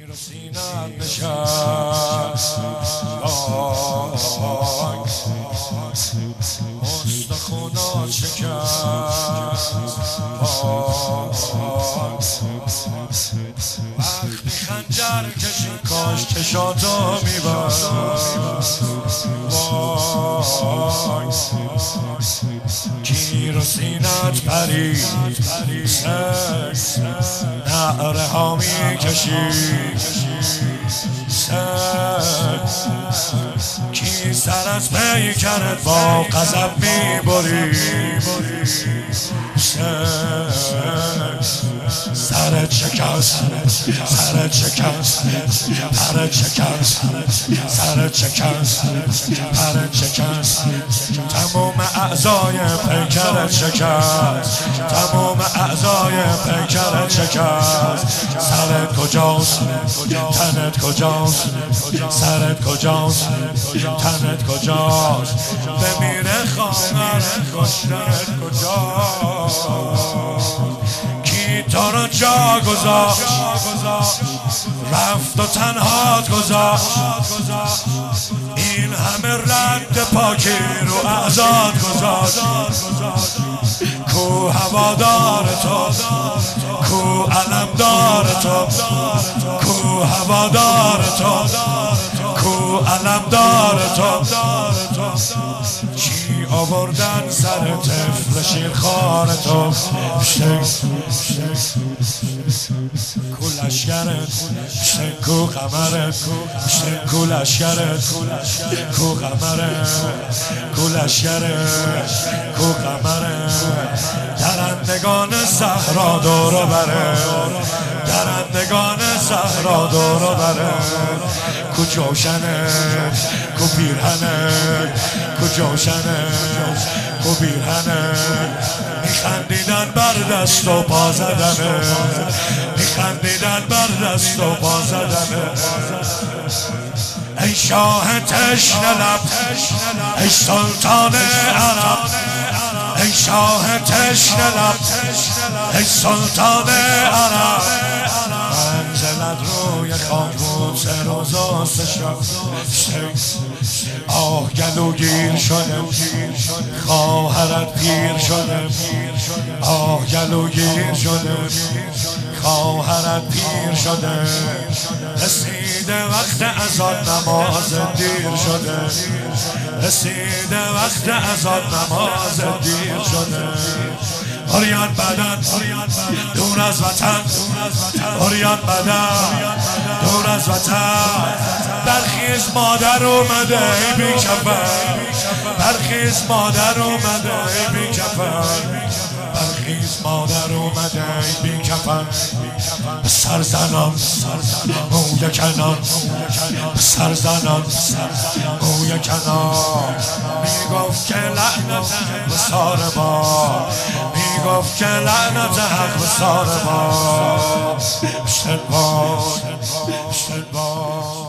و سینه‌ام نشست استخوانات شکست وقتی خنجر کشی کاش چشاتو میبست گیر و سینت پرید نعره ها میکشید کی سر از پیکرت با غضب میبرید سرت شکست سرت شکست پرت شکست سرت شکست پرت شکست تمام اعضای پیکرت شکست تمام اعضای پیکرت شکست سرت کجاست تنت کجاست سرت کجاست تنت کجاست بمیره خواهرت کشتنت کجاست کی تو رو جا گذاشت رفت و تنهات گذاشت این همه رد پاکی رو اعضات گذاشت کو هوادار تو کو علمدار تو کو هوادار تو کو علمدار تو چی آوردن سر طفل شیرخوار تو کو لشکرت کو قمرت کو لشکرت کو قمرت کو لشکرت کو قمرت درندگان صحرا دور بره درندگان صحرا دور بره کو جوشنت کو پیرهنت کو جوشنت کو پیرهنت میخندیدن بر دست و پا زدنه میخندیدن بر دست و پا زدنه ای شاه تشنه لب ای سلطان عرب ای شاه تشنه لب ای سلطان عرب منزلت روی خاکبوس روزا شب آه گلوگیر شده خواهرت پیر شده آه گلوگیر شده خواهرت پیر شده رسیده وقت اذان نماز دیر شده رسیده وقت اذان نماز دیر شده اوریان بدن دور از وطن اوریان بدن دور از وطن برخیز مادر اومده ای بی کفن برخیز مادر اومده ای بی کفن برخیز مادر اومده ای بی کفن سر زنان موی کنان سر زنان موی کنان میگفت که لعنت حق سار ما میگفت که لعنت حق سار ما اشتباه